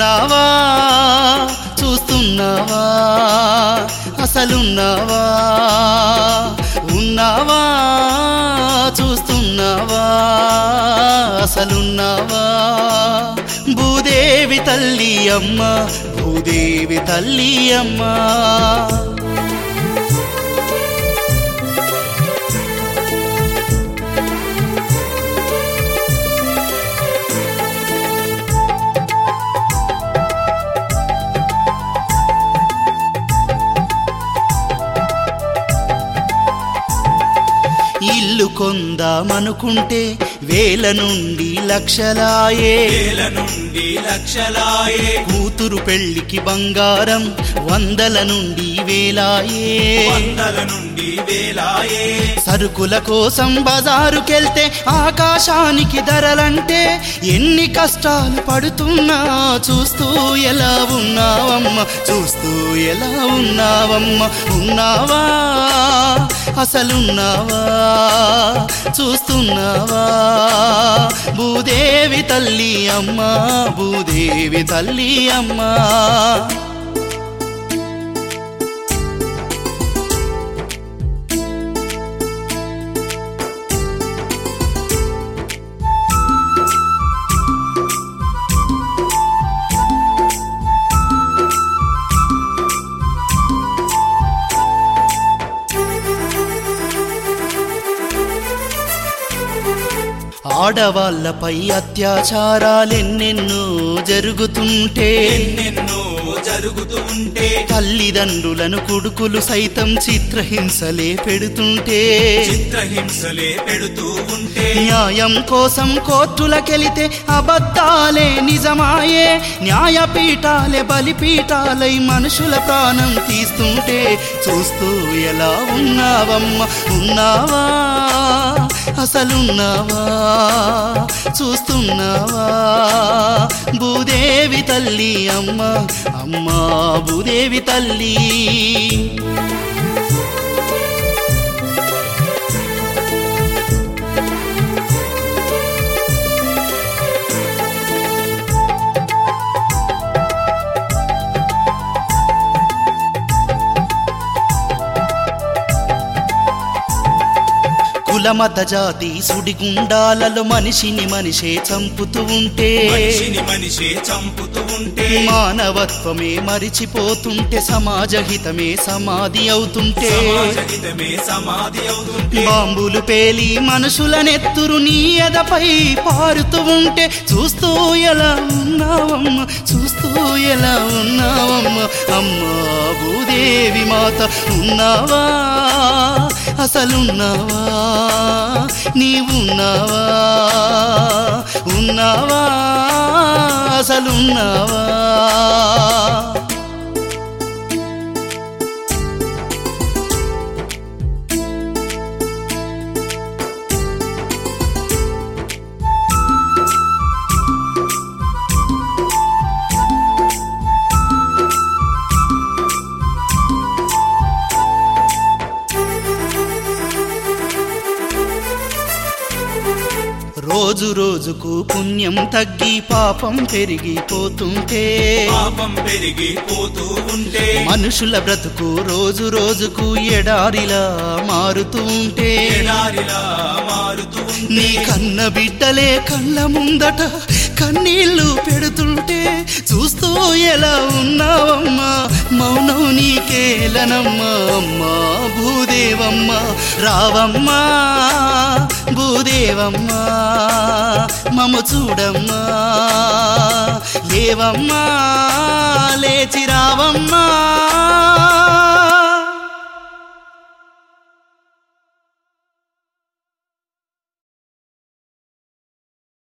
ఉన్నావా చూస్తున్నావా అసలున్నావా ఉన్నావా చూస్తున్నావా అసలున్నావా భూదేవి తల్లి అమ్మ భూదేవి తల్లి అమ్మ ఇల్లు కొందామనుకుంటే వేల నుండి లక్షలాయే కూతురు పెళ్లికి బంగారం వందల నుండి వేలాయే సరుకుల కోసం బజారుకెళ్తే ఆకాశానికి ధరలంటే ఎన్ని కష్టాలు పడుతున్నా చూస్తూ ఎలా ఉన్నావమ్మ చూస్తూ ఎలా ఉన్నావమ్మ ఉన్నావా అసలున్నావా చూస్తున్నావా భూదేవి తల్లి అమ్మ భూదేవి తల్లి అమ్మ ఆడవాళ్లపై అత్యాచారాలెన్నెన్నో జరుగుతుంటే తల్లిదండ్రులను కొడుకులు సైతం చిత్రహింసలే పెడుతుంటే న్యాయం కోసం కోర్టులకెళితే అబద్ధాలే నిజమాయే న్యాయపీఠాలే బలిపీఠాలై మనుషుల ప్రాణం తీస్తుంటే చూస్తూ ఎలా ఉన్నావమ్మ ఉన్నావా అసలున్నావా చూస్తున్నావా భూదేవి తల్లి అమ్మ అమ్మ భూదేవి తల్లి కులమత జాతి సుడిగుండాలలో మనిషిని మనిషే చంపుతూ ఉంటే మానవత్వమే మరిచిపోతుంటే సమాజ హితమే సమాధి అవుతుంటే బాంబులు పేలి మనుషుల నెత్తురు నీ ఎదపై పారుతూ ఉంటే చూస్తూ ఎలా ఉన్నావమ్మ చూస్తూ ఎలా ఉన్నావమ్మ అమ్మ భూదేవి మాత ఉన్నావా అసలున్నావా నీవున్నావా ఉన్నావా అసలున్నావా రోజు రోజుకు పుణ్యం తగ్గి పాపం పెరిగిపోతుంటే మనుషుల బ్రతుకు రోజు రోజుకు ఎడారిలా మారుతూ ఉంటే నీ కన్న బిడ్డలే కళ్ళ ముందట కన్నీళ్లు పెడుతుంటే చూస్తూ ఎలా ఉన్నావమ్మా మౌనం నీకేలనమ్మా అమ్మా భూదేవమ్మ రావమ్మా భూదేవమ్మా మమ్ము చూడమ్మా లేవమ్మా లేచి రావమ్మా